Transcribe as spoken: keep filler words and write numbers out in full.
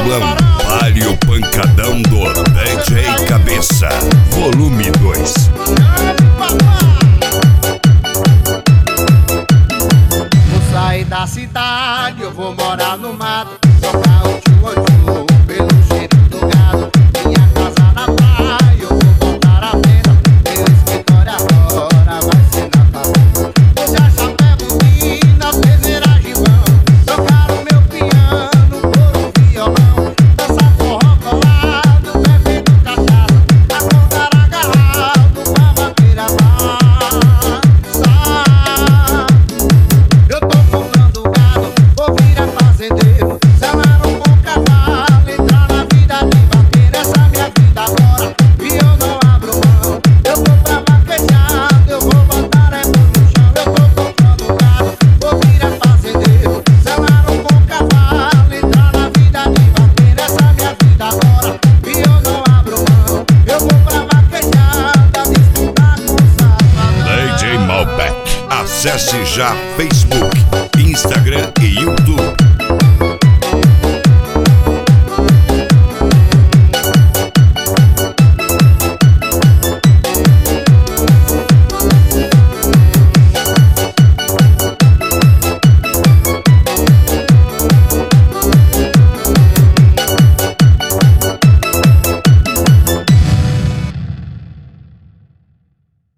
Paulão, vale o pancadão do D J Cabeça, volume dois. Vou sair da cidade, eu vou morar no mato, tocar o tio-tio pelo cheiro do gado. Minha casa na praia, eu vou botar a venda, meu escritório agora vai ser na favela. Puxa chapéu, bobina, peneira, gibão, tocar o meu piano por um violão, dançar forró colado, bebendo cachaça, acordar agarrado, mamadeira massa. Eu tô fumando gado, vou virar fazendeiro, selar um bom cavalo, entrar na vida de vaqueiro. Essa é minha vida agora e eu não abro mão. Eu vou pra vaquejada, eu vou botar é no chão. Eu tô comprando gado, vou virar fazendeiro, selar um bom cavalo, entrar na vida de vaqueiro. Essa é minha vida agora e eu não abro mão. Eu vou pra vaquejada, disputar com o safadão. D J Malbec. Acesse já Facebook, Instagram e YouTube.